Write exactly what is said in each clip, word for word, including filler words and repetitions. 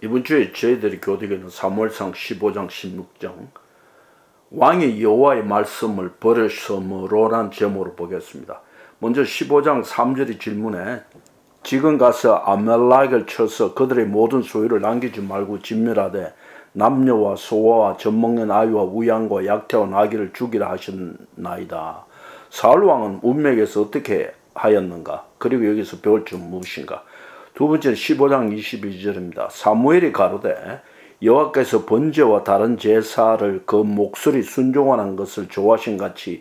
이번 주에 저희들이 교독하는 사무엘상 십오 장 십육 장 왕이 여호와의 말씀을 버렸으므로란 제목으로 보겠습니다. 먼저 십오 장 삼 절의 질문에 지금 가서 아말렉을 쳐서 그들의 모든 소유를 남기지 말고 진멸하되 남녀와 소와 젖먹는 아이와 우양과 약태와 나귀를 죽이라 하셨나이다. 사울 왕은 문맥에서 어떻게 하였는가? 그리고 여기서 배울 점 무엇인가? 두 번째는 십오 장 이십이 절입니다. 사무엘이 가로되 여호와께서 번제와 다른 제사를 그 목소리 순종하는 것을 좋아하신 같이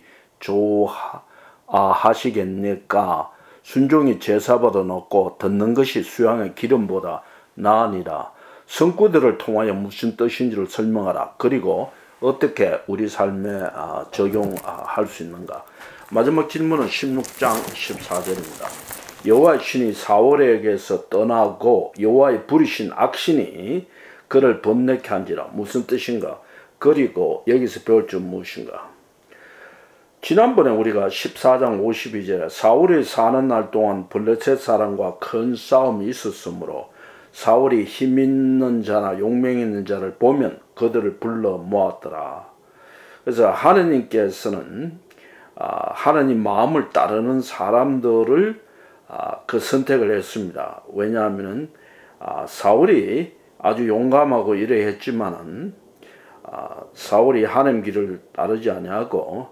좋아하시겠니까? 순종이 제사보다 높고 듣는 것이 수양의 기름보다 나으니라. 성구들을 통하여 무슨 뜻인지를 설명하라. 그리고 어떻게 우리 삶에 적용할 수 있는가? 마지막 질문은 십육 장 십사 절입니다. 여호와의 신이 사울에게서 떠나고 여호와의 부리신 악신이 그를 번뇌케 한지라. 무슨 뜻인가? 그리고 여기서 배울 점 무엇인가? 지난번에 우리가 십사 장 오십이 절에 사울이 사는 날 동안 블레셋 사람과 큰 싸움이 있었으므로 사울이 힘 있는 자나 용맹 있는 자를 보면 그들을 불러 모았더라. 그래서 하느님께서는 하느님 마음을 따르는 사람들을 그 선택을 했습니다. 왜냐하면 사울이 아주 용감하고 이래 했지만은 사울이 하나님 길을 따르지 아니하고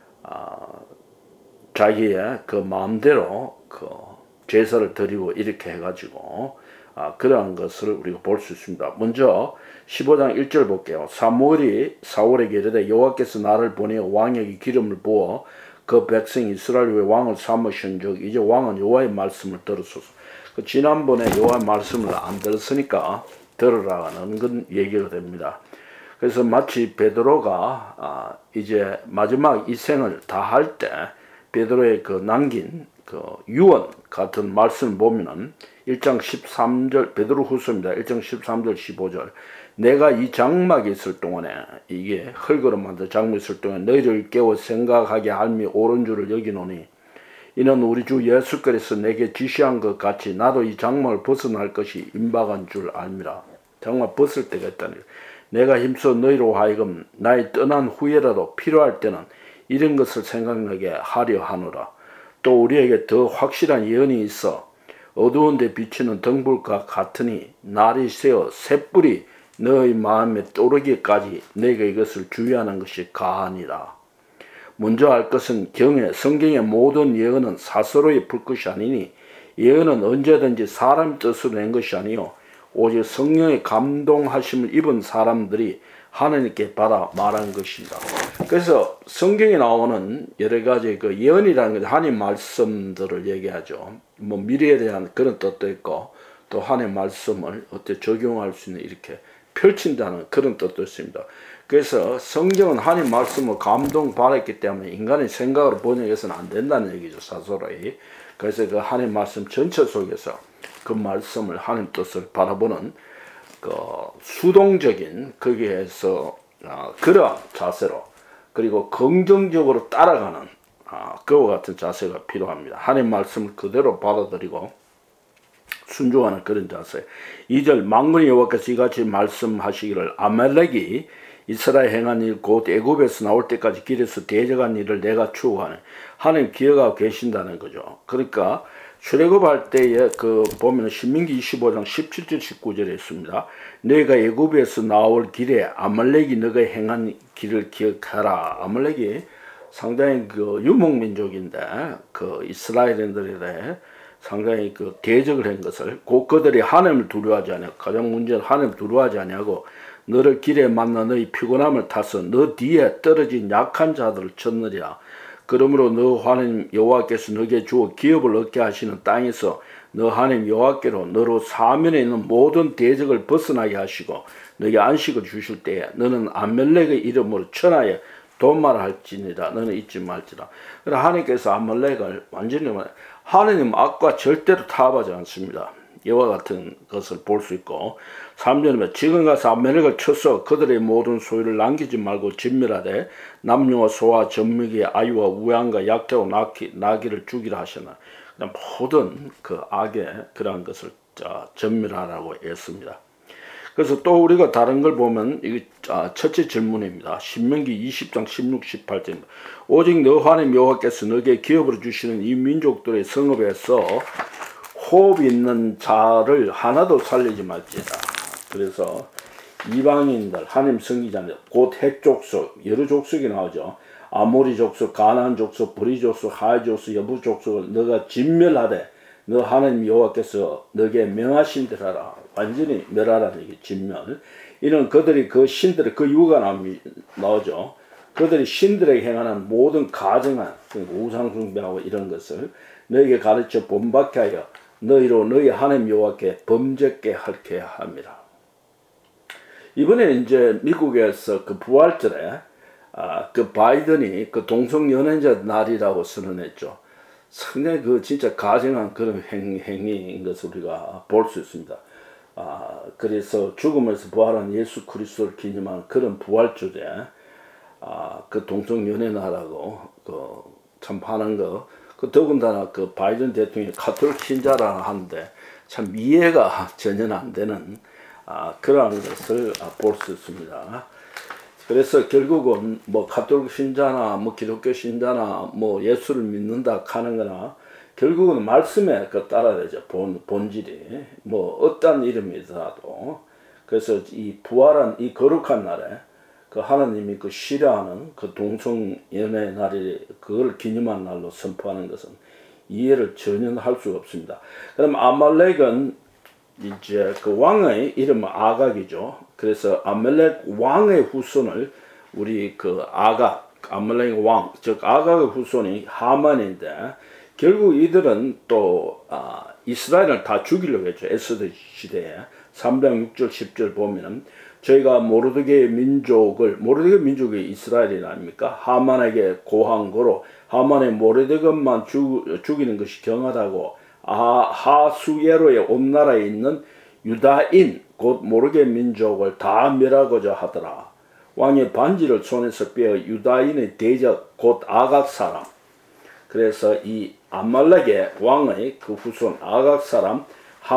자기의 그 마음대로 그 제사를 드리고 이렇게 해가지고 그러한 것을 우리가 볼 수 있습니다. 먼저 십오 장 일 절 볼게요. 사무엘이 사울에게 이르되 여호와께서 나를 보내어 왕에게 기름을 부어 그 백성 이스라엘 위에 왕을 삼으신 즉 이제 왕은 여호와의 말씀을 들으소서. 그 지난번에 여호와의 말씀을 안 들었으니까 들으라는 건 얘기가 됩니다. 그래서 마치 베드로가 아, 이제 마지막 이 생을 다 할 때 베드로의 그 남긴 그 유언 같은 말씀을 보면은 일 장 십삼 절 베드로 후서입니다. 일 장 십삼 절 십오 절 내가 이 장막에 있을 동안에 이게 흙으로 만든 장막에 있을 동안에 너희를 깨워 생각하게 할미 옳은 줄을 여기노니 이는 우리 주 예수께서 내게 지시한 것 같이 나도 이 장막을 벗어날 것이 임박한 줄 알미라. 장막 벗을 때가 있다니 내가 힘써 너희로 하여금 나의 떠난 후에라도 필요할 때는 이런 것을 생각나게 하려 하노라. 또 우리에게 더 확실한 예언이 있어 어두운 데 비치는 등불과 같으니 날이 새어 샛불이 너희 마음에 떠오르기까지 내가 이것을 주의하는 것이 가하니라. 먼저 알 것은 경에 성경의 모든 예언은 사서로의 불것이 아니니 예언은 언제든지 사람 뜻으로 낸 것이 아니요 오직 성령의 감동하심을 입은 사람들이 하나님께 받아 말한 것입니다. 그래서 성경에 나오는 여러 가지 그 예언이라는 것, 하나님 말씀들을 얘기하죠. 뭐 미래에 대한 그런 뜻도 있고 또 하나님 말씀을 어떻게 적용할 수 있는 이렇게 펼친다는 그런 뜻도 있습니다. 그래서 성경은 하나님 말씀을 감동받았기 때문에 인간의 생각으로 번역해서는 안 된다는 얘기죠. 사소로이. 그래서 그 하나님 말씀 전체 속에서 그 말씀을 하나님 뜻을 바라보는 그 수동적인 거기에서 어, 그러한 자세로 그리고 긍정적으로 따라가는 어, 그와 같은 자세가 필요합니다. 하나님 말씀을 그대로 받아들이고 순종하는 그런 자세. 이 절 만군의 여호와께서 이같이 말씀하시기를 아말렉이 이스라엘 행한 일 곧 애굽에서 나올 때까지 길에서 대적한 일을 내가 추구하는 하나님 기억하고 계신다는 거죠. 그러니까 출애굽할 때에 그 보면 신명기 이십오 장 십칠 절 십구 절에 있습니다. 너희가 애굽에서 나올 길에 아말렉이 너가 행한 길을 기억하라. 아말렉이 상당히 그 유목민족인데 그 이스라엘인들에 대해 상당히 그 대적을 한 것을 곧 그들이 하나님을 두려워하지 아니하고 가장 문제는 하나님을 두려워하지 아니하고 너를 길에 만나 너희 피곤함을 타서 너 뒤에 떨어진 약한 자들을 쳤느리라. 그러므로 너 하나님 여호와께서 너에게 주어 기업을 얻게 하시는 땅에서 너 하나님 여호와께로 너로 사면에 있는 모든 대적을 벗어나게 하시고 너에게 안식을 주실 때에 너는 아말렉의 이름으로 천하에 도말할지니라. 너는 잊지 말지라. 그래서 하나님께서 아말렉을 완전히 하나님 악과 절대로 타협하지 않습니다. 이와 같은 것을 볼 수 있고 삼 절에 지금 가서 아말렉을 쳐서 그들의 모든 소유를 남기지 말고 진멸하되 남녀와 소와 젖먹이 아이와 우양과 약태와 나귀, 나귀를 죽이라 하시나 모든 그 악의 그러한 것을 전멸하라고 했습니다. 그래서 또 우리가 다른 걸 보면 이게 첫째 질문입니다. 신명기 이십 장 십육, 십팔 절입니다. 오직 너 하나님 여호와께서 너에게 기업으로 주시는 이 민족들의 성읍에서 호흡 있는 자를 하나도 살리지 말지다. 그래서 이방인들, 하나님 성기자들, 곧 헷 족속, 여러 족속이 나오죠. 아모리 족속, 가나안 족속, 브리 족속, 하이 족속, 여부 족속을 너가 진멸하되 너 하나님 여호와께서 너에게 명하신 대로 하라. 완전히 멸하라는 얘기, 진멸. 이는 그들이 그 신들의 그 이유가 나오죠. 그들이 신들에게 행하는 모든 가증한 우상 숭배하고 이런 것을 너에게 가르쳐 본받게 하여 너희로 너희 하나님 여호와께 범죄케 할게 합니다. 이번에 이제 미국에서 그 부활절에 아, 그 바이든이 그 동성연애자 날이라고 선언했죠. 상당히 그 진짜 가증한 그런 행, 행위인 것을 우리가 볼 수 있습니다. 아, 그래서 죽음에서 부활한 예수 그리스도를 기념하는 그런 부활절에 아, 그 동성연애나라고 그 참 하는 거, 그 더군다나 그 바이든 대통령이 가톨릭 신자라 하는데 참 이해가 전혀 안 되는 아, 그러한 것을 볼 수 있습니다. 그래서 결국은 뭐 가톨릭 신자나 뭐 기독교 신자나 뭐 예수를 믿는다 하는 거나 결국은 말씀에 그 따라야 되죠. 본, 본질이. 뭐 어떤 이름이더라도. 그래서 이 부활한 이 거룩한 날에 그 하나님이 그 싫어하는 그 동성연애 날이 그걸 기념한 날로 선포하는 것은 이해를 전혀 할 수가 없습니다. 그럼 아말렉은 이제 그 왕의 이름은 아각이죠. 그래서 아말렉 왕의 후손을 우리 그 아각, 아말렉 왕, 즉 아각의 후손이 하만인데 결국 이들은 또 아, 이스라엘을 다 죽이려고 했죠. 에스더 시대에 삼 장 육 절 십 절 보면은 저희가 모르드게의 민족을, 모르드게 민족이 이스라엘이 아닙니까? 하만에게 고한 거로 하만의 모르드게만 죽이는 것이 경하다고 아, 하수예로의 온 나라에 있는 유다인 곧 모르게 민족을 다 멸하고자 하더라. 왕의 반지를 손에서 빼어 유다인의 대적 곧 아각 사람, 그래서 이 아말렉의 왕의 그 후손 아각 사람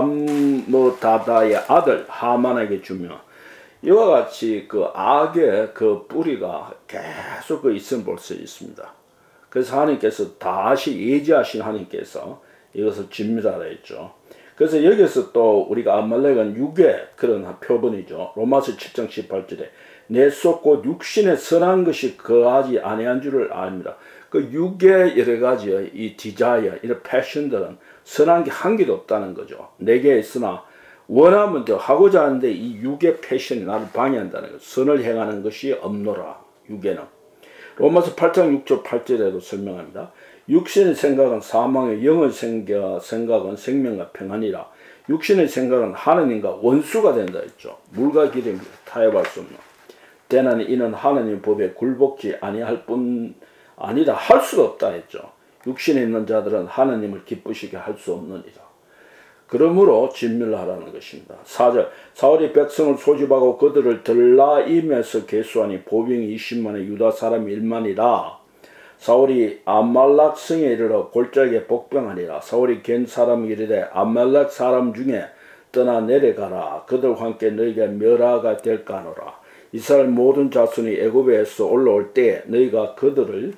함므다다의 아들 하만에게 주며 이와 같이 그 악의 그 뿌리가 계속 그 있음 볼 수 있습니다. 그래서 하나님께서 다시 예지하신 하나님께서 이것을 진멸하라 했죠. 그래서 여기서 또 우리가 아말렉은 육의 그런 표본이죠. 로마서 칠 장 십팔 절에 내 속 곧 육신의 선한 것이 거하지 아니한 줄을 압니다. 그 육의 여러 가지 이 디자이어, 이런 패션들은 선한 게 한 개도 없다는 거죠. 내게 있으나 원하면 더 하고자 하는데 이 육의 패션이 나를 방해한다는 것. 선을 행하는 것이 없노라. 육에는. 로마서 팔 장 육 절 팔 절에도 설명합니다. 육신의 생각은 사망의, 영의 생각은 생명과 평안이라. 육신의 생각은 하나님과 원수가 된다 했죠. 물과 기름이 타협할 수 없는. 때는 이는 하나님 법에 굴복지 아니할 뿐 아니라 할 수가 없다 했죠. 육신에 있는 자들은 하나님을 기쁘시게 할 수 없느니라. 그러므로 진멸하라는 것입니다. 사 절 사울이 백성을 소집하고 그들을 들라임에서 계수하니 보병이 이십만에 유다 사람 일만이라. 사울이 아말렉 성에 이르러 골짜기에 복병하니라. 사울이 겐 사람이 이르되 아말렉 사람 중에 떠나 내려가라. 그들과 함께 너희가 멸하가 될까 하노라. 이스라엘 모든 자손이 애굽에서 올라올 때 너희가 그들을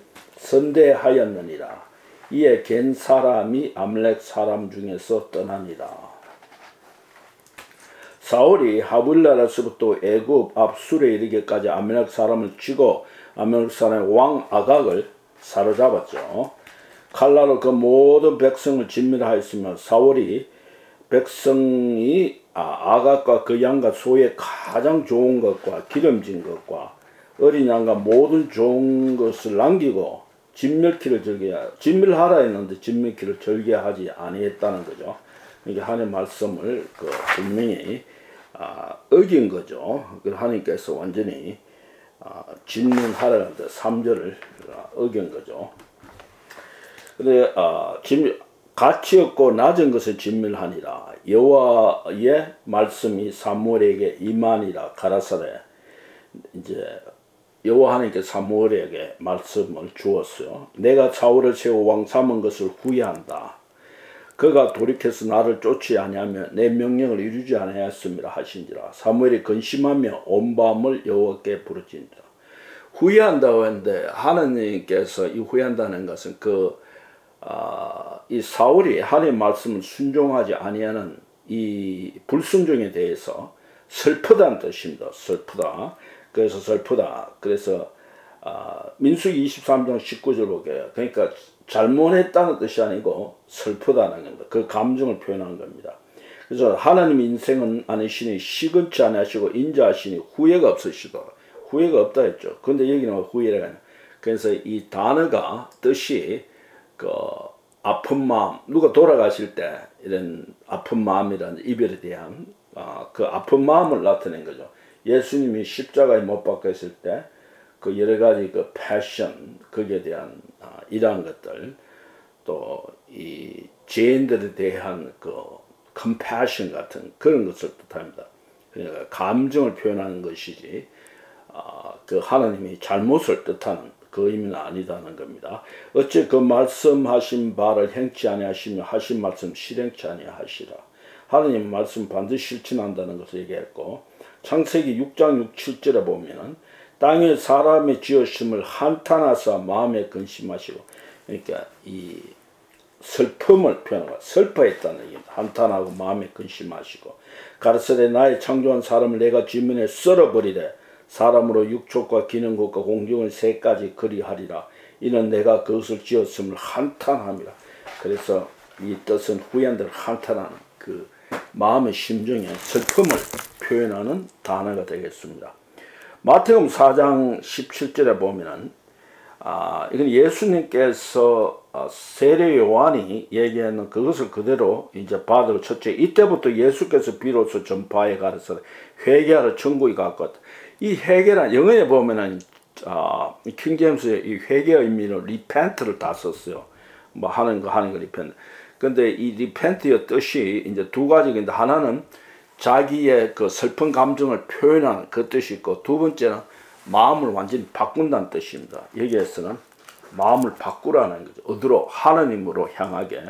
선대하였느니라. 이에 겐 사람이 아말렉 사람 중에서 떠나니라. 사울이 하블라에서부터 애굽 앞술에 이르기까지 아말렉 사람을 치고 아말렉 사람의 왕 아각을 사로잡았죠. 칼날로 그 모든 백성을 진멸하였으며 사울이 백성이 아, 아각과 그 양과 소의 가장 좋은 것과 기름진 것과 어린 양과 모든 좋은 것을 남기고 진멸키를 절개, 진멸하라 했는데 진멸키를 절개하지 아니했다는 거죠. 이게 하나님의 말씀을 그 분명히 아, 어긴 거죠. 하나님께서 완전히 아, 진멸하라 했는데 삼 절을 어긴 거죠. 근데 아, 진멸, 가치 없고 낮은 것을 진멸하니라. 여호와의 말씀이 사무엘에게 임하니라 가라사대. 이제 여호와 하나님께 사무엘에게 말씀을 주었어요. 내가 사울을 세워 왕 삼은 것을 후회한다. 그가 돌이켜서 나를 쫓지 아니하며 내 명령을 이루지 아니하였음이라 하신지라. 사무엘이 근심하며 온 밤을 여호와께 부르짖는지라. 후회한다고 했는데 하나님께서 이 후회한다는 것은 그 아, 이 사울이 하나님의 말씀을 순종하지 아니하는 이 불순종에 대해서 슬프다는 뜻입니다. 슬프다. 그래서 슬프다. 그래서 아, 민수기 이십삼 장 십구 절 보게요. 그러니까 잘못했다는 뜻이 아니고 슬프다는 겁니다. 그 감정을 표현한 겁니다. 그래서 하나님 인생은 아니시니 시근치 아니하시고 인자하시니 후회가 없으시다. 후회가 없다 했죠. 근데 여기는 후회가 아니라. 그래서 이 단어가 뜻이 그 아픈 마음, 누가 돌아가실 때 이런 아픈 마음이라는 이별에 대한 어, 그 아픈 마음을 나타낸 거죠. 예수님이 십자가에 못 박혔을 때 그 여러 가지 그 패션, 거기에 대한 어, 이러한 것들, 또 이 죄인들에 대한 그 컴패션 같은 그런 것을 뜻합니다. 그러니까 감정을 표현하는 것이지 어, 그 하나님이 잘못을 뜻하는 그 의미는 아니다는 겁니다. 어째 그 말씀하신 바를 행치 아니하시며 하신 말씀 실행치 아니하시라. 하나님 말씀 반드시 실천한다는 것을 얘기했고, 창세기 육 장 육, 칠 절에 보면은 땅에 사람의 지으심을 한탄하사 마음에 근심하시고, 그러니까 이 슬픔을 표현하고 슬퍼했다는 얘기입니다. 한탄하고 마음에 근심하시고, 가르쳐대 나의 창조한 사람을 내가 지면에 썰어버리되 사람으로 육촉과 기능국과 공중을 세 가지 그리하리라. 이는 내가 그것을 지었음을 한탄함이라. 그래서 이 뜻은 후회한들 한탄하는 그 마음의 심정의 슬픔을 표현하는 단어가 되겠습니다. 마태복음 사 장 십칠 절에 보면은 아, 이건 예수님께서 어, 세례 요한이 얘기하는 그것을 그대로 이제 받으러 첫째 이때부터 예수께서 비로소 전파에 가르쳐 회개하라 천국이 가깝다. 이 회개란 영어에 보면은 아, 킹제임스의 이 회개의 의미는 repent를 다 썼어요. 뭐 하는 거 하는 거 repent. 근데 이 repent의 뜻이 이제 두 가지인데 하나는 자기의 그 슬픈 감정을 표현하는 그 뜻이 있고, 두 번째는 마음을 완전히 바꾼다는 뜻입니다. 여기에서는 마음을 바꾸라는 거죠. 어디로? 하나님으로 향하게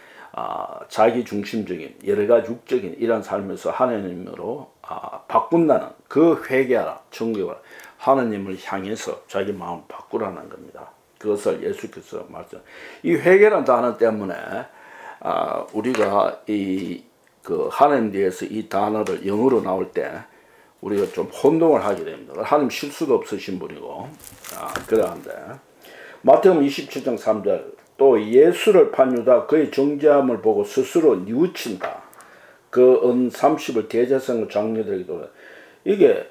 아, 자기 중심적인 여러 가지 육적인 이런 삶에서 하나님으로 아, 바꾼다는 그 회개하라, 청구하라, 하나님을 향해서 자기 마음을 바꾸라는 겁니다. 그것을 예수께서 말씀. 이 회개라는 단어 때문에 아, 우리가 이 그 하나님 대해서 이 단어를 영어로 나올 때 우리가 좀 혼동을 하게 됩니다. 하나님 실수도 없으신 분이고 아, 그러한데 마태복음 이십칠 장 삼 절 또 예수를 판 유다 그의 정죄함을 보고 스스로 뉘우친다. 그 은 삼십을 대제사장과 장로들에게 이게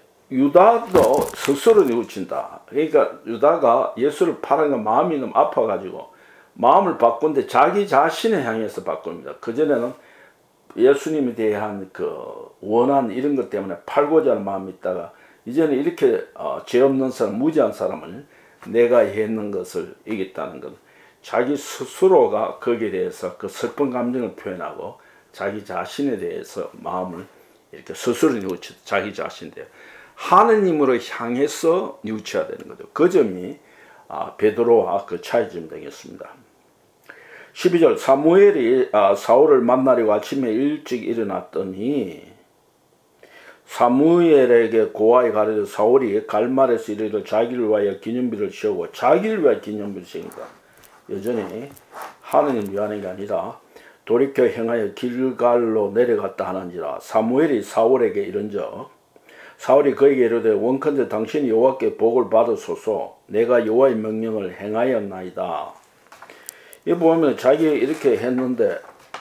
유다도 스스로 뉘우친다. 그러니까 유다가 예수를 팔은 거 마음이 너무 아파가지고 마음을 바꾼데 자기 자신을 향해서 바꿉니다. 그전에는 예수님에 대한 그 원한 이런 것 때문에 팔고자 하는 마음이 있다가 이제는 이렇게 어, 죄 없는 사람, 무지한 사람을 내가 했는 것을 이겼다는 것. 자기 스스로가 거기에 대해서 그 슬픈 감정을 표현하고 자기 자신에 대해서 마음을 이렇게 스스로 뉘우쳐 자기 자신에 대해 하느님으로 향해서 뉘우쳐야 되는 거죠. 그 점이 아, 베드로와 그 차이점 되겠습니다. 십이 절 사무엘이 아, 사울을 만나려고 아침에 일찍 일어났더니 사무엘에게 고하여 가르쳐 사울이 갈말에서 이르기를 자기를 위하여 기념비를 세우고 자기를 위하여 기념비를 세우니까 여전히 하느님 위하는 게 아니라 돌이켜 행하여 길갈로 내려갔다 하는지라. 사무엘이 사울에게 이른적 사울이 그에게 이르되 원컨대 당신이 여호와께 복을 받으소서. 내가 여호와의 명령을 행하였나이다. 이 보면 자기 이렇게 했는데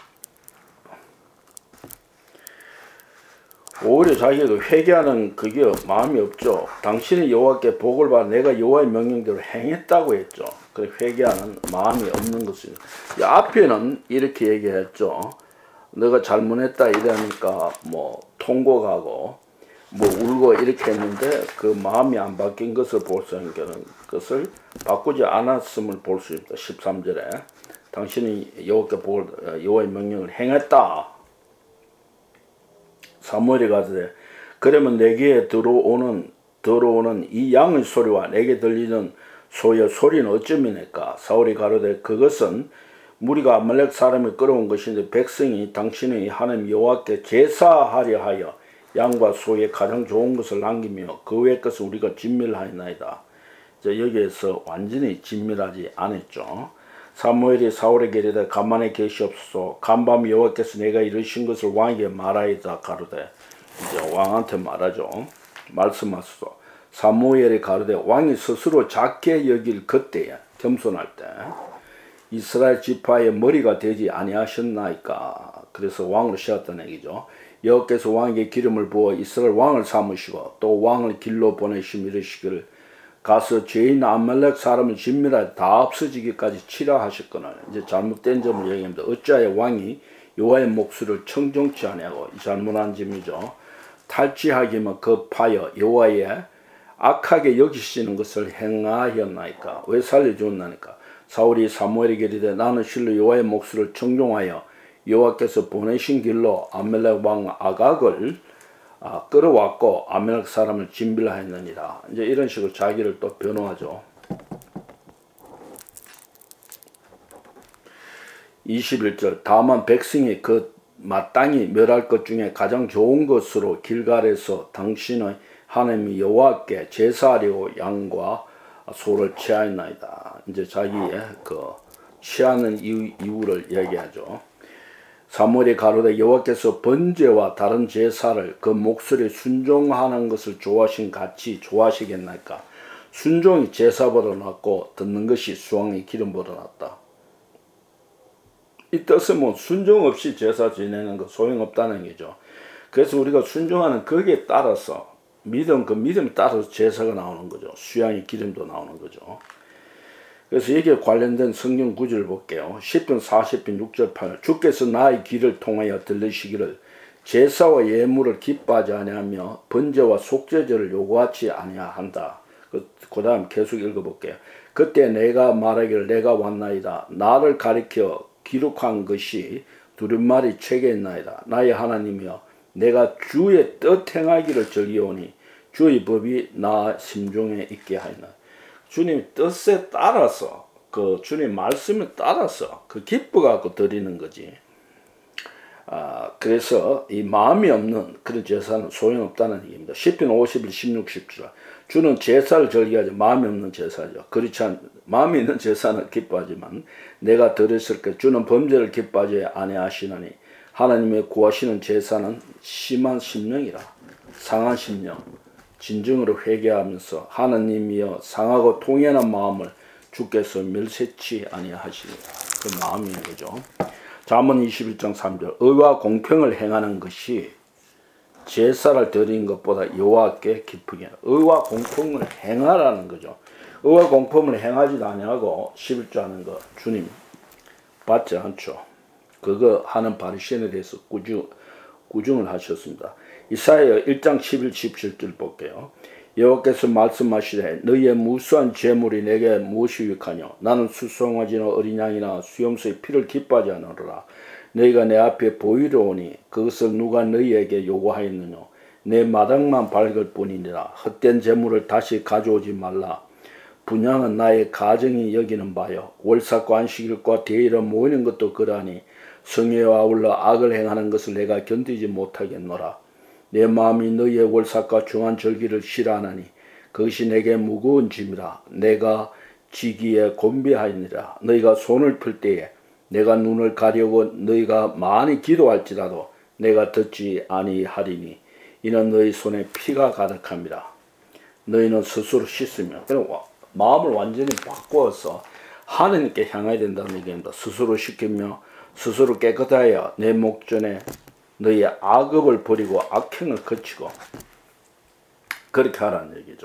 오히려 자기도 회개하는 그게 마음이 없죠. 당신이 여호와께 복을 받아 내가 여호와의 명령대로 행했다고 했죠. 그 회개하는 마음이 없는 것입니다. 앞에는 이렇게 얘기했죠. 너가 잘못했다 이러니까 뭐 통곡하고 뭐 울고 이렇게 했는데 그 마음이 안 바뀐 것을 볼 수 있는 것을 바꾸지 않았음을 볼 수 있다. 십삼 절에 당신이 여호와께 복을 여호와의 명령을 행했다. 사무엘이 가되 그러면 내게 들어오는 들어오는 이 양의 소리와 내게 들리는 소의 소리는 어쩌미니까. 사울이 가로되 그것은 무리가 아말렉 사람이 끌어온 것인데 백성이 당신의 하나님 여호와께 제사하려 하여 양과 소의 가장 좋은 것을 남기며 그 외의 것을 우리가 진멸하였나이다. 여기에서 완전히 진멸하지 않았죠. 사무엘이 사울에게 이르되 가만히 계시옵소서. 간밤 여호와께서 내가 이르신 것을 왕에게 말하이다 가로되, 이제 왕한테 말하죠. 말씀하소서. 사무엘이 가로되 왕이 스스로 작게 여길 그때에, 겸손할 때 이스라엘 지파의 머리가 되지 아니하셨나이까. 그래서 왕으로 세웠다는 얘기죠. 여호와께서 왕에게 기름을 부어 이스라엘 왕을 삼으시고 또 왕을 길로 보내시며 이르시기를 가서 죄인 아말렉 사람을 진멸하여 다 없어지기까지 치라 하셨거늘. 이제 잘못된 점을 얘기합니다. 어찌하여 왕이 여호와의 목소리를 청종치 아니하고, 잘못한 점이죠. 탈취하기만 급하여 여호와의 악하게 여기시는 것을 행하였나이까. 왜 살려주었나니까. 사울이 사무엘에게 이르되 나는 실로 여호와의 목소리를 청종하여 여호와께서 보내신 길로 아말렉 왕 아각을 아, 끌어왔고 아말렉 사람을 진멸하였느니라. 이제 이런 식으로 자기를 또 변호하죠. 이십일 절 다만 백성이 그 마땅히 멸할 것 중에 가장 좋은 것으로 길갈에서 당신의 하나님 여호와께 제사하려고 양과 소를 취하였나이다. 이제 자기의 그 취하는 이유, 이유를 얘기하죠. 사무엘이 가로되 여호와께서 번제와 다른 제사를 그 목소리에 순종하는 것을 좋아하신 같이 좋아하시겠나이까. 순종이 제사보다 낫고 듣는 것이 수왕의 기름보다 낫다. 이 뜻은 뭐 순종 없이 제사 지내는 거 소용없다는 얘기죠. 그래서 우리가 순종하는 거기에 따라서 믿음, 그 믿음에 따라서 제사가 나오는 거죠. 수양의 기름도 나오는 거죠. 그래서 여기에 관련된 성경 구절을 볼게요. 시편 사십 편 육 절 팔 절 주께서 나의 귀를 통하여 들리시기를 제사와 예물을 기뻐하지 아니하며 번제와 속죄제를 요구하지 아니한다. 그, 그 다음 계속 읽어볼게요. 그때 내가 말하기를 내가 왔나이다. 나를 가리켜 기록한 것이 두루마리 책에 있나이다. 나의 하나님이여 내가 주의 뜻 행하기를 즐기오니 주의 법이 나 심중에 있게 하였나. 주님 뜻에 따라서 그 주님 말씀에 따라서 그 기뻐 갖고 드리는 거지. 아, 그래서 이 마음이 없는 그런 제사는 소용없다는 얘기입니다. 시편 오십일 십육 십칠 주는 제사를 즐기하지 마음이 없는 제사죠. 그렇지 않 마음이 있는 제사는 기뻐하지만 내가 들었을 때 주는 범죄를 기뻐하지 아니하시나니 하나님의 구하시는 제사는 심한 심령이라. 상한 심령 진정으로 회개하면서 하나님이여 상하고 통연한 마음을 주께서 멸세치 아니하시리라. 그 마음인 거죠. 잠언 이십일 장 삼 절 의와 공평을 행하는 것이 제사를 드리는 것보다 여호와께 기쁘게 하라. 의와 공평을 행하라는 거죠. 의와 공평을 행하지도 아니하고 십일 조 하는 거 주님 받지 않죠. 그거 하는 바리새인에 대해서 꾸중, 꾸중을 하셨습니다. 이사야 일 장 십일 십칠 절 볼게요. 여호와께서 말씀하시되 너희의 무수한 재물이 내게 무엇이 유익하뇨. 나는 수송아지나 어린 양이나 수염소의 피를 기뻐하지 않으리라. 너희가 내 앞에 보이려 오니 그것을 누가 너희에게 요구하였느냐. 내 마당만 밝을 뿐이니라. 헛된 재물을 다시 가져오지 말라. 분양은 나의 가정이 여기는 바요. 월삭과 안식일과 대일을 모이는 것도 그러하니 성회와 아울러 악을 행하는 것을 내가 견디지 못하겠노라. 내 마음이 너희의 월삭과 중한 절기를 싫어하나니 그것이 내게 무거운 짐이라. 내가 지기에 곤비하니라. 너희가 손을 펼 때에 내가 눈을 가려고 너희가 많이 기도할지라도 내가 듣지 아니하리니 이는 너희 손에 피가 가득함이라. 너희는 스스로 씻으며 마음을 완전히 바꾸어서 하나님께 향해야 된다는 얘기입니다. 스스로 씻으며 스스로 깨끗하여 내 목전에 너희의 악업을 버리고 악행을 거치고 그렇게 하라는 얘기죠.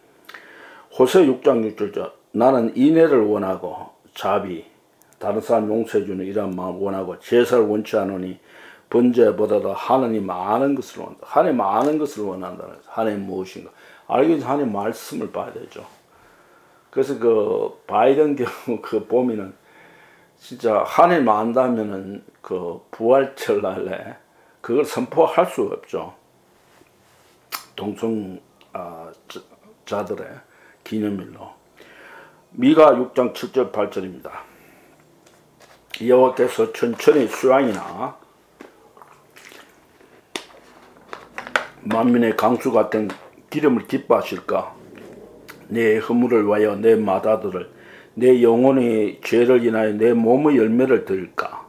호세 육 장 육 절 나는 인애를 원하고 자비 다른 사람 용서해주는 이런 마음 원하고 제사를 원치 않으니 번제보다도 하나님 아는 것을 원한다. 하나님 아는 것을 원한다는 거죠. 하나님 무엇인가 알기 위해서 하나님 말씀을 봐야 되죠. 그래서 그 바이든 경우 그 보면은 진짜 하나님 안다면은 그 부활절 날에 그걸 선포할 수가 없죠. 동성자들의 기념일로. 미가 육 장 칠 절 팔 절입니다. 여호와께서 천천히 수양이나 만민의 강수 같은 기름을 기뻐하실까? 내 허물을 위하여 내 마다들을, 내 영혼의 죄를 인하여 내 몸의 열매를 드릴까?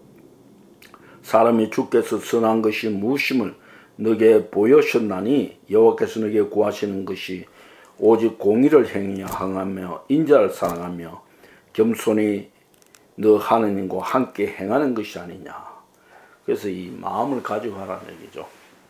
사람이 주께서 선한 것이 무엇임을 너게 보여셨나니 여호와께서 너게 구하시는 것이 오직 공의를 행하며 인자를 사랑하며 겸손히 너 하느님과 함께 행하는 것이 아니냐. 그래서 이 마음을 가지고 하라는 얘기죠.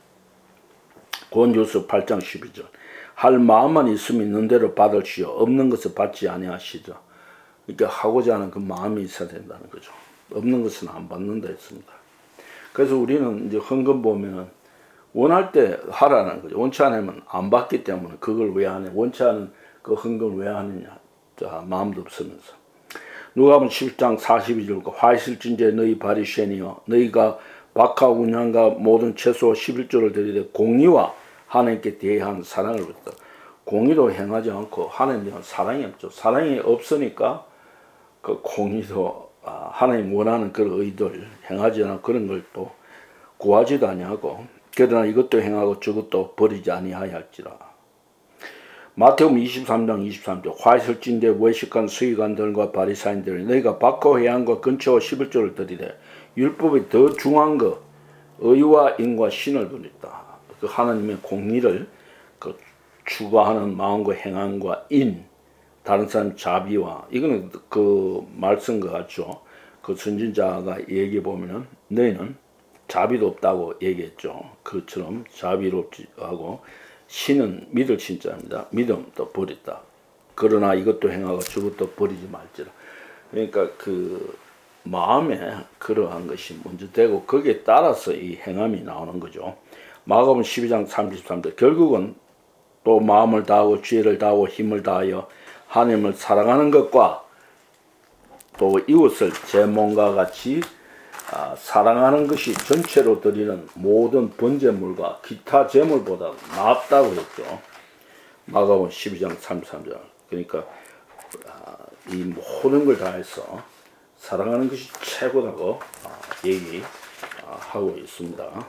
고린도후서 팔 장 십이 절. 할 마음만 있으면 있는 대로 받을시오. 없는 것을 받지 아니하시죠. 그러니까 하고자 하는 그 마음이 있어야 된다는 거죠. 없는 것은 안 받는다 했습니다. 그래서 우리는 이제 헌금 보면은 원할 때 하라는 거죠. 원치 않으면 안 받기 때문에 그걸 왜 하냐. 원치 않은 그 헌금을 왜 하느냐. 자, 마음도 없으면서. 누가복음 십일 장 사십이 절과 화이슬진제 너희 바리새인이여 너희가 박하 운양과 모든 채소 십일 조를 드리되 공의와 하나님께 대한 사랑을 받다. 공의도 행하지 않고 하나님은 사랑이 없죠. 사랑이 없으니까 그 공의도 아, 하나님 원하는 그런 의도를 행하지 않아 그런 걸 또 구하지도 아니하고 그러나 이것도 행하고 저것도 버리지 아니하야 할지라. 마태복음 이십삼 장 이십삼 절 화이슬진대 외식한 서기관들과 바리사인들이 너희가 박하 회양과 근처와 십일 조를 드리되 율법이 더 중요한 거 의와 인과 신을 드렸다. 그 하나님의 공의를 그 추구하는 마음과 행함과 인 다른 사람 자비와 이거는 그 말씀과 같죠. 그 선진자가 얘기해 보면은 너희는 자비도 없다고 얘기했죠. 그처럼 자비롭지 하고 신은 믿을 신자입니다. 믿음도 버렸다. 그러나 이것도 행하고 저것도 버리지 말지라. 그러니까 그 마음에 그러한 것이 먼저 되고 거기에 따라서 이 행함이 나오는 거죠. 마가복음 십이 장 삼십삼 절 결국은 또 마음을 다하고 지혜를 다하고 힘을 다하여 하나님을 사랑하는 것과 또 이웃을 제 몸과 같이 아, 사랑하는 것이 전체로 드리는 모든 번제물과 기타 제물보다 낫다고 했죠. 마가복음 십이 장 삼십삼 절 그러니까 아, 이 모든 걸 다해서 사랑하는 것이 최고라고 아, 얘기하고 있습니다.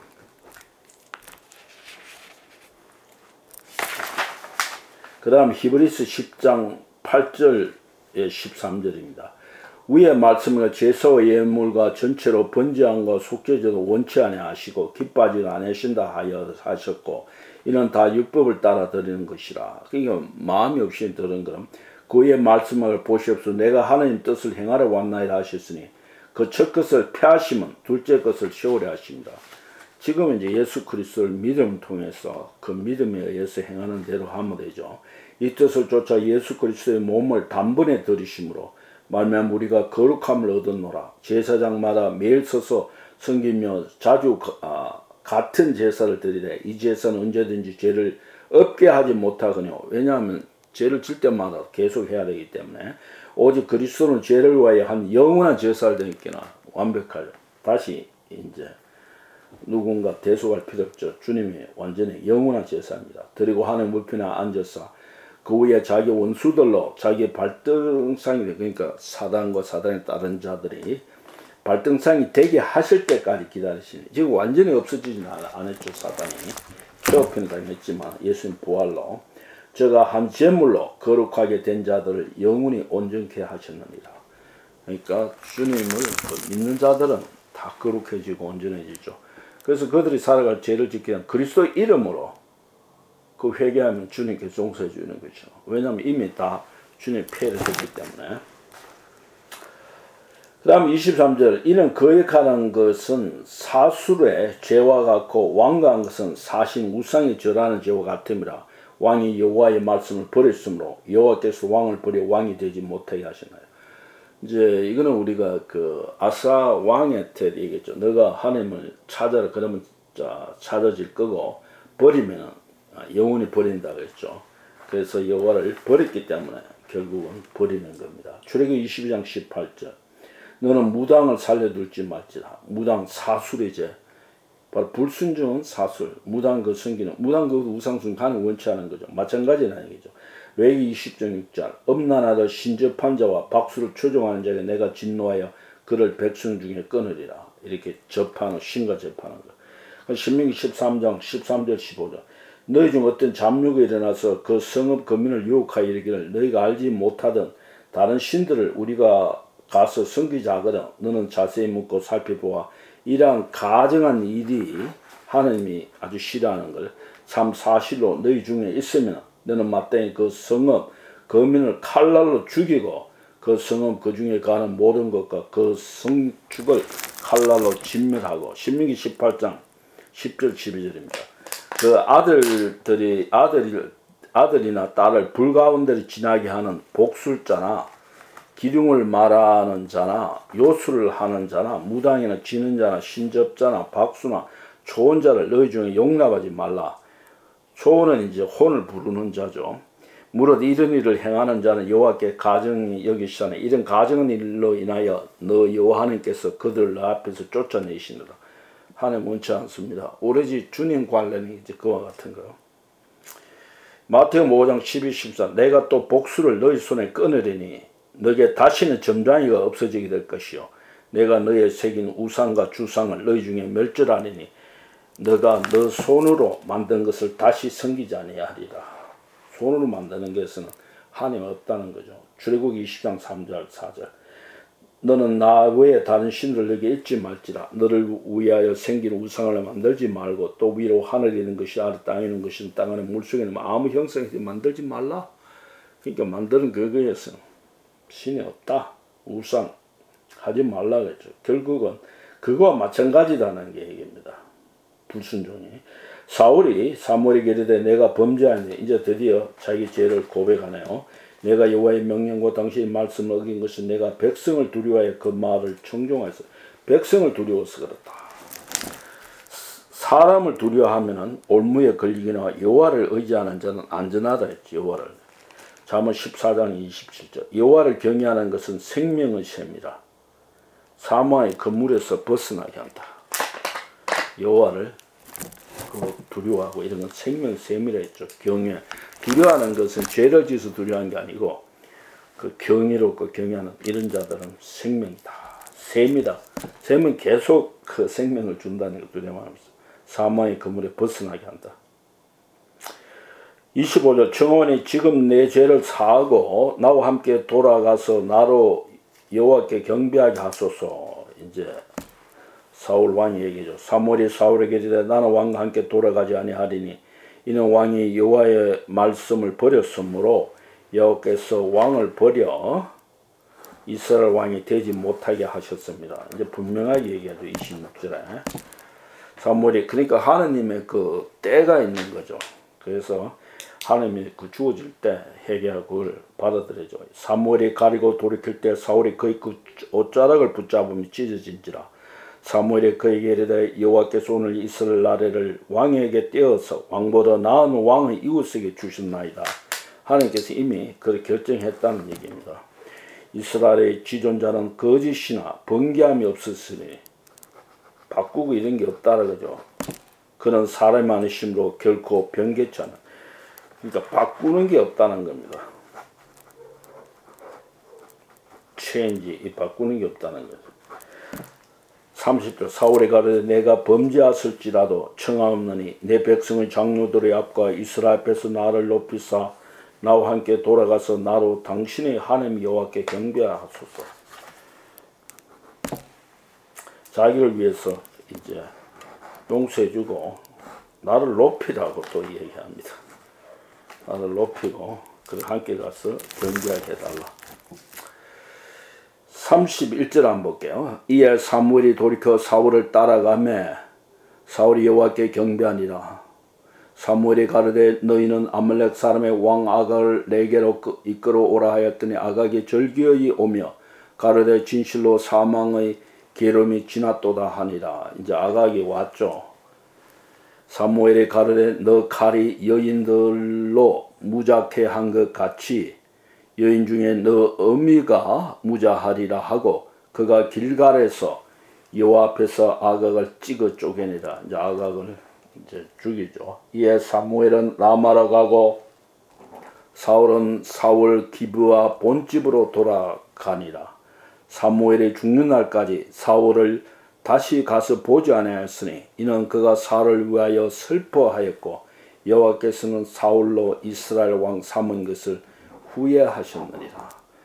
그 다음 히브리서 십 장 팔 절에 십삼 절입니다. 위의 말씀을 제사와 예물과 전체로 번제함과 속죄제도 원치 아니하시고 기뻐하지 아니하신다 하여 하셨고 이는 다 율법을 따라 드리는 것이라. 그러니까 마음이 없이 들은 그럼 그의 말씀을 보시옵소서. 내가 하나님 뜻을 행하러 왔나이다 하셨으니 그 첫 것을 폐하시면 둘째 것을 세우려 하십니다. 지금 이제 예수 그리스도를 믿음을 통해서 그 믿음에 의해서 행하는 대로 하면 되죠. 이 뜻을 쫓아 예수 그리스도의 몸을 단번에 들이심으로 말미암아 우리가 거룩함을 얻었노라. 제사장마다 매일 서서 섬기며 자주 아, 같은 제사를 드리되 이 제사는 언제든지 죄를 없게 하지 못하거니와. 왜냐하면 죄를 질 때마다 계속 해야 되기 때문에 오직 그리스도는 죄를 위하여 한 영원한 제사를 드리기나 완벽할. 다시 이제 누군가 대속할 필요 없죠. 주님이 완전히 영원한 제사입니다. 그리고 하나님 우편에 앉아서 그 위에 자기 원수들로 자기 발등상이 그러니까 사단과 사단에 따른 자들이 발등상이 되게 하실 때까지 기다리시니 지금 완전히 없어지진 않았죠. 사단이 폐업편에 당했지만 예수님 부활로 저가 한 제물로 거룩하게 된 자들을 영원히 온전케 하셨느니라. 그러니까 주님을 믿는 자들은 다 거룩해지고 온전해지죠. 그래서 그들이 살아갈 죄를 짓기 위한 그리스도 이름으로 그 회개하면 주님께 용서해 주는 거죠. 왜냐하면 이미 다 주님 피해를 했기 때문에. 그 다음 이십삼 절 이는 거역하는 것은 사술의 죄와 같고 완강한 것은 사신 우상이 절하는 죄와 같음이라. 왕이 여호와의 말씀을 버렸으므로 여호와께서 왕을 버려 왕이 되지 못하게 하시나요. 이제 이거는 우리가 그 아사 왕의 때 얘기했죠. 너가 하나님을 찾아라. 그러면 자, 찾아질 거고 버리면 영원히 버린다고 했죠. 그래서 여호와를 버렸기 때문에 결국은 버리는 겁니다. 출애굽기 이십이 장 십팔 절 너는 무당을 살려둘지 말지라. 무당 사술의 죄. 바로 불순종은 사술. 무당 그 섬기는 무당 그 우상숭 가는 원치 않은 거죠. 마찬가지는 얘기죠. 레위기 이십 장 육 절 엄난하다 신접한 자와 박수를 추종하는 자에게 내가 진노하여 그를 백성 중에 끊으리라. 이렇게 접하는, 신과 접하는 거. 신명기 십삼 장 십삼 절 십오 절. 너희 중 어떤 잠류가 일어나서 그 성읍 거민을 유혹하여 이르기를 너희가 알지 못하던 다른 신들을 우리가 가서 섬기자 하거든 너는 자세히 묻고 살펴보아 이러한 가정한 일이 하나님이 아주 싫어하는 걸 참 사실로 너희 중에 있으면 너는 마땅히 그 성읍 거민을 칼날로 죽이고 그 성읍 그 중에 가는 모든 것과 그 성축을 칼날로 진멸하고. 신명기 십팔 장 십 절 십이 절입니다. 그 아들들이 아들이 아들이나 딸을 불 가운데를 지나게 하는 복술자나 기둥을 말하는 자나 요술을 하는 자나 무당이나 지는 자나 신접자나 박수나 초혼자를 너희 중에 용납하지 말라. 초혼은 이제 혼을 부르는 자죠. 무릇 이런 일을 행하는 자는 여호와께 가증히 여기시나니 이런 가증한 일로 인하여 너 여호와 하나님께서 그들을 너 앞에서 쫓아내시느라. 하나님 원치 않습니다. 오로지 주님 관련이 이제 그와 같은 거요. 마태복음 오 장 십이, 십사. 내가 또 복수를 너희 손에 끊으리니 너에게 다시는 점장이가 없어지게 될 것이요 내가 너의 새긴 우상과 주상을 너희 중에 멸절하리니 너가 너 손으로 만든 것을 다시 섬기지 아니하리라. 손으로 만드는 것은 하나님 없다는 거죠. 출애굽기 이십 장 삼 절 사 절. 너는 나 외에 다른 신들을 너에게 잊지 말지라. 너를 위하여 생긴 우상을 만들지 말고 또 위로 하늘에 있는 것이 아래 땅에 있는 것이 땅 안에 물속에 있는 아무 형상이 만들지 말라. 그러니까 만드는 그거에서 신이 없다. 우상 하지 말라 그랬죠. 결국은 그거와 마찬가지다는 게 얘기입니다. 불순종이. 사울이 사무엘에게 이르되 내가 범죄하니 이제 드디어 자기 죄를 고백하네요. 내가 여호와의 명령과 당신의 말씀을 어긴 것은 내가 백성을 두려워하여 그 말을 청종하였어. 백성을 두려워서 그렇다. 사람을 두려워하면은 올무에 걸리거나 여호와를 의지하는 자는 안전하다 했지. 여호와를. 잠언 십사 장 이십칠 절. 여호와를 경외하는 것은 생명의 셈이라. 사망의 그물에서 벗어나게 한다. 여호와를 그 두려워하고 이런 건 생명 셈이라 했죠. 경외. 두려워하는 것은 죄를 지어서 두려워하는 게 아니고 그 경이롭고 경외하는 이런 자들은 생명이다. 셈이다. 셈은 계속 그 생명을 준다는 걸 두려워하면서 사망의 그물에 벗어나게 한다. 이십오 절. 청원이 지금 내 죄를 사하고 나와 함께 돌아가서 나로 여호와께 경배하게 하소서. 이제 사울 왕이 얘기죠. 사무엘이 사울에게 이르되 나는 왕과 함께 돌아가지 아니하리니 이는 왕이 여호와의 말씀을 버렸으므로 여호와께서 왕을 버려 이스라엘 왕이 되지 못하게 하셨습니다. 이제 분명하게 얘기하죠. 이십육 절에 사무엘이 그러니까 하느님의 그 때가 있는 거죠. 그래서 하나님이 그 주어질 때 회개하고 그걸 받아들여죠. 사무엘이 가리고 돌이킬 때 사울이 그의 그 옷자락을 붙잡으며 찢어진지라. 사무엘이 그에게 이르되 여호와께서 오늘 이스라엘 나라를 왕에게 떼어서 왕보다 나은 왕의 이웃에게 주셨나이다. 하나님께서 이미 그렇게 결정했다는 얘기입니다. 이스라엘의 지존자는 거짓이나 번개함이 없었으니 바꾸고 이런 게 없다는 거죠. 그는 사람의 많으심으로 결코 변개치 않아. 그러니까 바꾸는 게 없다는 겁니다. 체인지, 이 바꾸는 게 없다는 거죠. 삼십 절. 사울이 가르되 내가 범죄하였을지라도 청하옵느니 내 백성의 장로들의 앞과 이스라엘 앞에서 나를 높이사 나와 함께 돌아가서 나로 당신의 하나님 여호와께 경배하소서. 자기를 위해서 이제 용서해주고 나를 높이라고 또 얘기합니다. 나를 높이고 그를 함께 가서 경배하게 해달라. 삼십일 절 한번 볼게요. 이에 사무엘이 돌이켜 사울을 따라가매 사울이 여호와께 경배하니라. 사무엘이 가르되 너희는 아말렉 사람의 왕 아각을 내게로 이끌어 오라 하였더니 아각이 절기어이 오며 가르되 진실로 사망의 계름이 지났도다 하니라. 이제 아각이 왔죠. 사무엘이 가르되 너 칼이 여인들로 무자케 한 것 같이 여인 중에 너 어미가 무자하리라 하고 그가 길갈에서 여호와 앞에서 아각을 찍어 쪼개니라. 이제 아각을 이제 죽이죠. 이에 사무엘은 라마로 가고 사울은 사울 기브와 본집으로 돌아가니라. 사무엘이 죽는 날까지 사울을 다시 가서 보지 아니하였으니 이는 그가 사울을 위하여 슬퍼하였고 여호와께서는 사울로 이스라엘 왕 삼은 것을 후회하셨느니라.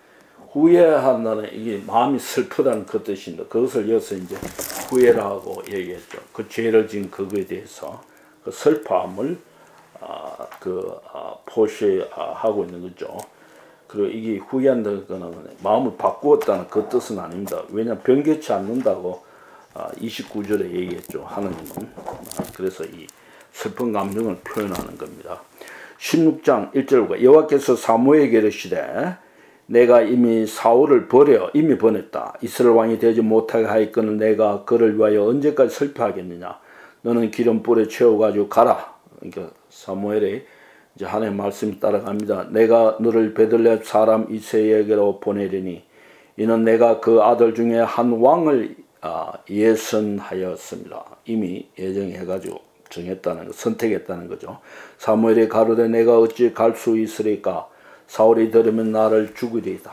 후회한다는 이게 마음이 슬프다는 그 뜻인데 그것을 여기서 이제 후회라고 얘기했죠. 그 죄를 지은 그거에 대해서 그 슬퍼함을 아, 그 아, 표시하고 있는 거죠. 그리고 이게 후회한다는 거는 마음을 바꾸었다는 그 뜻은 아닙니다. 왜냐하면 변개치 않는다고 아, 이십구 절에 얘기했죠. 하느님은. 아, 그래서 이 슬픈 감정을 표현하는 겁니다. 십육 장 일 절과 여호와께서 사무엘에게 이르시되 내가 이미 사울을 버려 이미 보냈다. 이스라엘 왕이 되지 못하게 하였거늘 내가 그를 위하여 언제까지 슬퍼하겠느냐. 너는 기름 불에 채워가지고 가라. 그러니까 사무엘이 이제 하나님의 말씀이 따라갑니다. 내가 너를 베들레헴 사람 이새에게로 보내리니 이는 내가 그 아들 중에 한 왕을 아, 예선하였습니다. 이미 예정해가지고 정했다는 거, 선택했다는 거죠. 사무엘이 가로되 내가 어찌 갈 수 있으리까? 사울이 들으면 나를 죽으리이다.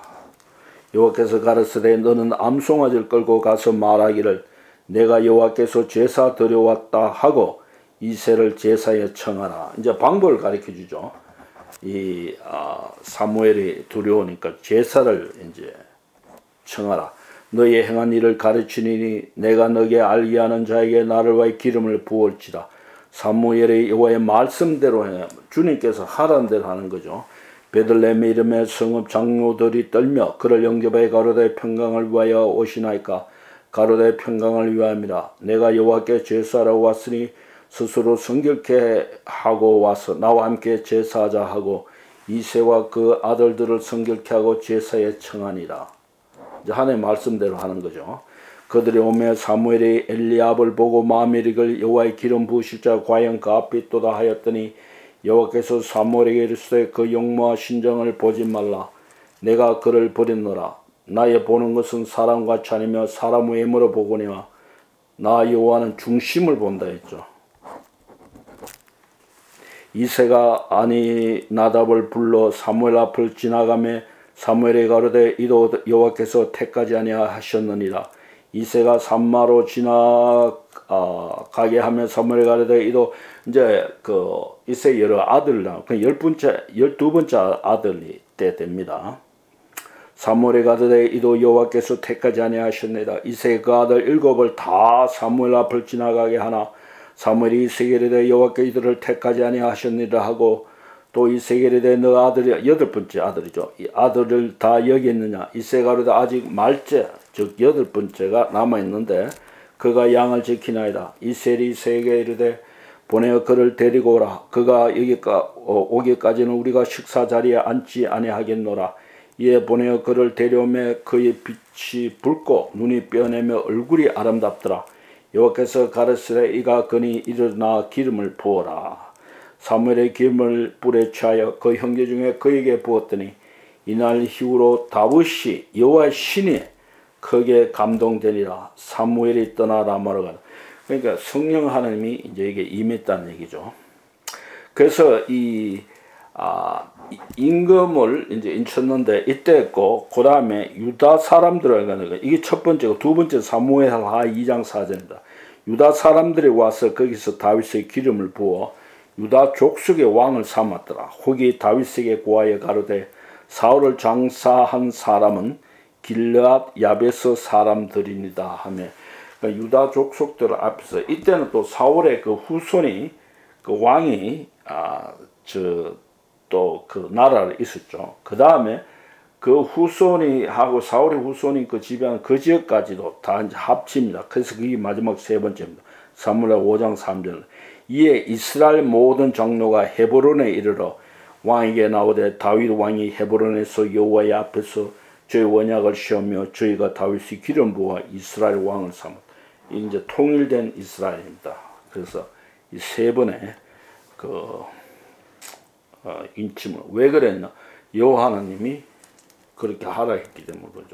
여호와께서 가르치되 너는 암송아지를 끌고 가서 말하기를 내가 여호와께서 제사 드려왔다 하고 이새를 제사에 청하라. 이제 방법을 가르쳐 주죠. 이 아, 사무엘이 두려우니까 제사를 이제 청하라. 너의 행한 일을 가르치니 내가 너에게 알게 하는 자에게 나를 위하여 기름을 부을지라. 사무엘의 여호와의 말씀대로 해. 주님께서 하라는 대로 하는 거죠. 베들레헴의 이름의 성읍 장로들이 떨며 그를 영접하여 가로되 평강을 위하여 오시나이까. 가로되 평강을 위함이라. 내가 여호와께 제사하러 왔으니 스스로 성결케 하고 와서 나와 함께 제사하자 하고 이새와 그 아들들을 성결케 하고 제사에 청하니라. 이제 하나님의 말씀대로 하는 거죠. 그들이 오며 사무엘이 엘리압을 보고 마음에 이르기를 여호와의 기름 부으실 자 과연 그 앞에 있도다 하였더니 여호와께서 사무엘에게 이르시되 그 용모와 신정을 보지 말라. 내가 그를 버렸노라. 나의 보는 것은 사람과 같이 아니며 사람 외모로 보거니와 나 여호와는 중심을 본다 했죠. 이새가 아니 나답을 불러 사무엘 앞을 지나가며 사무엘이 가로되 이도 여호와께서 택하지 아니하셨느니라. 이새가 산마로 지나가게 하며 사무엘이 가로되 이도 이제 그 이새 여러 아들 나 그 열 번째 열두 번째 아들이 때 됩니다. 사무엘이 가로되 이도 여호와께서 택하지 아니하셨느니라. 이새 그 아들 일곱을 다 사무엘 앞을 지나가게 하나 사무엘이 이새에게 이르되 여호와께 이들을 택하지 아니하셨느니라 하고 또 이새에게 이르되 너 아들이 여덟 번째 아들이죠. 이 아들을 다 여기 있느냐. 이새가 이르되 아직 말째 즉 여덟 번째가 남아 있는데 그가 양을 지키나이다. 이셀이 이새에게 이르되 보내어 그를 데리고 오라. 그가 여기까 오기까지는 우리가 식사 자리에 앉지 아니하겠노라. 이에 보내어 그를 데려오매 그의 빛이 붉고 눈이 뼈내며 얼굴이 아름답더라. 여호와께서 가르치되 이가 그니 일어나 기름을 부어라. 사무엘의 기름을 뿔에 취하여 그 형제 중에 그에게 부었더니 이날 이후로 다윗이 여호와의 신이 크게 감동되니라. 사무엘이 떠나 라마로 가라. 그러니까 성령 하나님이 이제 이게 임했다는 얘기죠. 그래서 이 아, 임금을 이제 인쳤는데 이때 했고 그 다음에 유다 사람들을 가는 거 이게 첫 번째고 두 번째 사무엘하 이 장 사 절입니다. 유다 사람들이 와서 거기서 다윗의 기름을 부어 유다 족속의 왕을 삼았더라. 혹이 다윗에게 고하여 가로되 사울을 장사한 사람은 길르앗 야베스 사람들이니다 하며 그러니까 유다 족속들 앞에서 이때는 또 사울의 그 후손이 그 왕이 아, 저 또 그 나라를 있었죠. 그 다음에 그 후손이 하고 사울의 후손이 그 지배한 그 지역까지도 다 이제 합칩니다. 그래서 그게 마지막 세 번째입니다. 사무엘 오 장 삼 절. 이에 이스라엘 모든 장로가 헤브론에 이르러 왕에게 나오되 다윗 왕이 헤브론에서 여호와의 앞에서 저희 원약을 씌우며 저희가 다윗의 기름 부어 이스라엘 왕을 삼았다. 이제 통일된 이스라엘입니다. 그래서 이 세 번의 그 어, 인침을 왜 그랬나? 여호와 하나님이 그렇게 하라 했기 때문에 그러죠.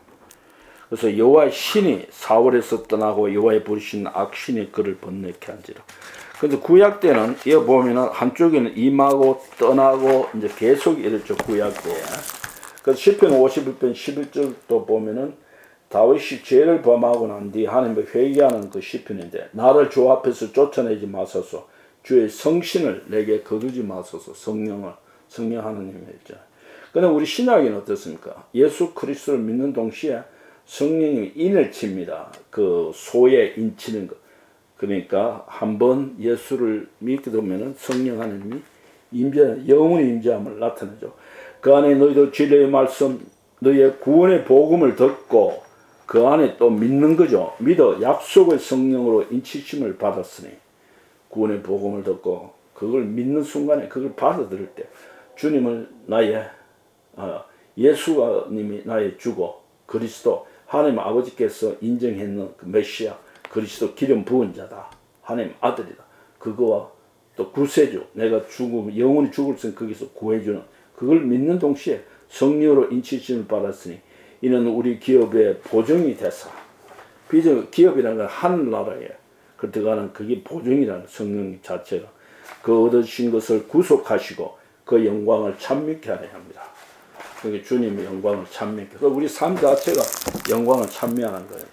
그래서 여호와의 신이 사울에서 떠나고 여호와의 부르신 악신이 그를 번뇌케 한지라. 그래서 구약 때는 이거 보면은 한쪽에는 임하고 떠나고 이제 계속 이랬죠. 구약 때. 그 시편 오십일 편 십일 절도 보면은 다윗이 죄를 범하고 난 뒤 하나님을 회개하는 그 시편인데, 나를 주 앞에서 쫓아내지 마소서, 주의 성신을 내게 거두지 마소서. 성령을, 성령 하나님이 했잖아요. 그런데 우리 신약에는 어떻습니까? 예수 그리스도를 믿는 동시에 성령이 인을 칩니다. 그 소에 인치는 것. 그러니까 한번 예수를 믿게 되면은 성령 하나님이 임재, 영원히 임재함을 나타내죠. 그 안에 너희도 진리의 말씀, 너희의 구원의 복음을 듣고 그 안에 또 믿는 거죠. 믿어 약속의 성령으로 인치심을 받았으니, 구원의 복음을 듣고 그걸 믿는 순간에, 그걸 받아들일 때 주님을 나의 어, 예수님이 나의 주고 그리스도, 하나님 아버지께서 인정했는 그 메시아 그리스도 기름 부은 자다, 하나님 아들이다, 그거와 또 구세주, 내가 죽음 영원히 죽을 수 거기서 구해주는, 그걸 믿는 동시에 성령으로 인치심을 받았으니 이는 우리 기업의 보증이 되사. 비전 기업이라는 건 하늘나라에 그 들어가는 그게 보증이라는, 성령 자체가 그 얻으신 것을 구속하시고 그 영광을 찬미케 하려 합니다. 그게 주님의 영광을 찬미케. 그 우리 삶 자체가 영광을 찬미하는 겁니다.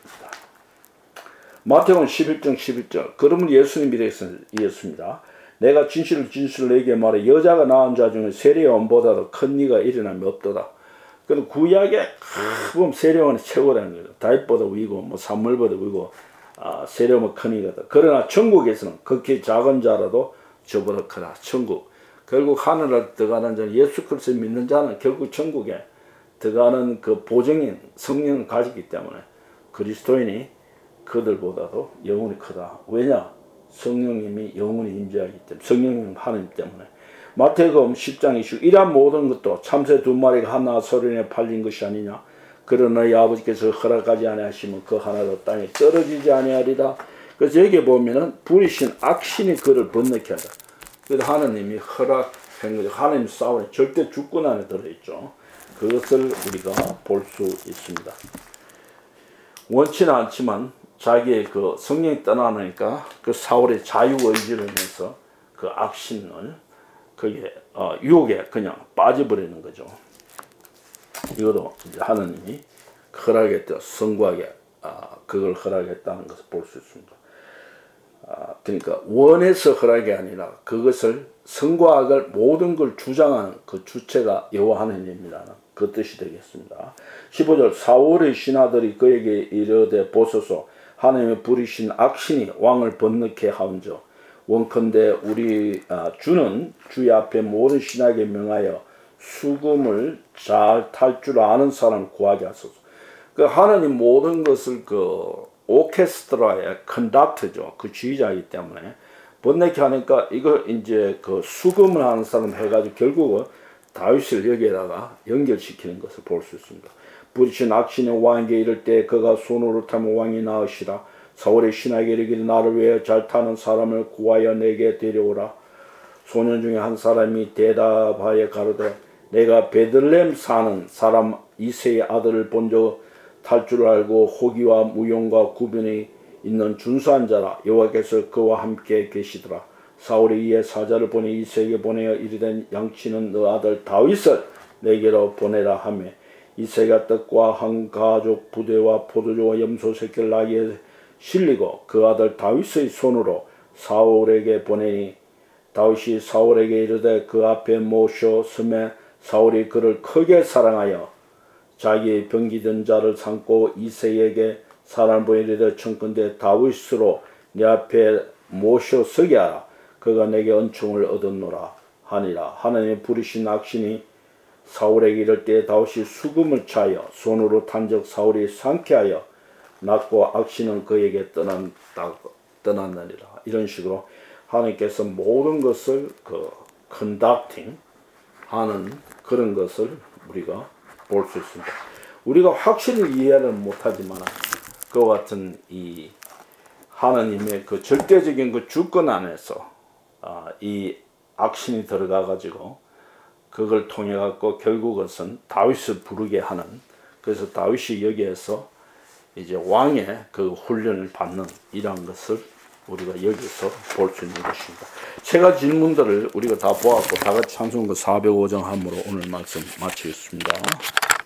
마태복음 십일 장 십일 절. 그러면 예수님이 이랬습니다. 내가 진실을 진실을 내게 말해 여자가 낳은 자 중에 세례요한보다도 큰 이가 일어남이 없도다. 그럼 구약에 보면 세례요한이 최고라는 거죠. 다윗보다 위고 뭐 사무엘보다 위고 아, 세례요한은 큰 이거다. 그러나 천국에서는 극히 작은 자라도 저보다 크다. 천국. 결국 하늘을 들어가는 자는, 예수 그리스도를 믿는 자는 결국 천국에 들어가는 그 보증인 성령을 가지기 때문에 그리스도인이 그들보다도 영원히 크다. 왜냐? 성령님이 영원히 임재하기 때문에, 성령님 하나님 때문에. 마태복음 십 장 이십 절. 이러한 모든 것도 참새 두 마리가 하나 소련에 팔린 것이 아니냐. 그러나 이 아버지께서 허락하지 아니하시면 그 하나도 땅에 떨어지지 아니하리라. 그래서 여기 보면은 부리신 악신이 그를 번뇌케 하다. 그래서 하나님이 허락한 거죠. 하나님 싸움에 절대 주권 안에 들어있죠. 그것을 우리가 볼 수 있습니다. 원치는 않지만 자기의 그 성령이 떠나니까 그 사울의 자유의지를 해서 그 악신을 그게 어, 유혹에 그냥 빠져버리는 거죠. 이것도 이제 하나님이 허락했다, 성구하게 아, 그걸 허락했다는 것을 볼 수 있습니다. 아, 그러니까 원해서 허락이 아니라 그것을 성과학을 모든 걸 주장하는 그 주체가 여호와 하나님입니다. 그 뜻이 되겠습니다. 십오 절. 사울의 신하들이 그에게 이르되 보소서, 하나님의 부리신 악신이 왕을 번뇌케 하온저 원컨대 우리 아, 주는 주의 앞에 모든 신하에게 명하여 수금을 잘 탈 줄 아는 사람을 구하게 하소서. 그 하나님 모든 것을 그 오케스트라의 컨덕터죠. 그 지휘자이기 때문에 번뇌케 하니까 이거 이제 그 수금을 하는 사람 해가지고 결국은 다윗을 여기에다가 연결시키는 것을 볼 수 있습니다. 부리신 악신의 왕에게 이를 때 그가 손으로 타면 왕이 나으시라. 사울의 신하에게 이르기를 나를 위해 잘 타는 사람을 구하여 내게 데려오라. 소년 중에 한 사람이 대답하여 가로되 내가 베들레헴 사는 사람 이새의 아들을 본적 탈 줄 알고 호기와 무용과 구변이 있는 준수한 자라. 여호와께서 그와 함께 계시더라. 사울이 이에 사자를 보내 이새에게 보내어 이르되 양치는 너 아들 다윗을 내게로 보내라 하며 이새가 떡과 한 가족 부대와 포도주와 염소 새끼를 나귀에 실리고 그 아들 다윗의 손으로 사울에게 보내니 다윗이 사울에게 이르되 그 앞에 모셔 서매 사울이 그를 크게 사랑하여 자기의 병기든 자를 삼고 이새에게 사람 보이리되 청컨대 다윗으로 내 앞에 모셔 서게 하라. 그가 내게 은총을 얻었노라 하니라. 하나님의 부리신 악신이 사울에게 이를 때 다윗이 수금을 차여 손으로 탄적 사울이 상쾌하여 낳고 악신은 그에게 떠난다, 떠났느니라. 이런 식으로 하나님께서 모든 것을 그 컨덕팅 하는 그런 것을 우리가 볼 수 있습니다. 우리가 확실히 이해를 못하지만 그와 같은 이 하나님의 그 절대적인 그 주권 안에서 아, 이 악신이 들어가 가지고 그걸 통해 갖고 결국은 다윗을 부르게 하는, 그래서 다윗이 여기에서 이제 왕의 그 훈련을 받는 이런 것을 우리가 여기서 볼 수 있는 것입니다. 세 가지 질문들을 우리가 다 보았고 다 같이 찬송가 사백오 장 함으로 오늘 말씀 마치겠습니다.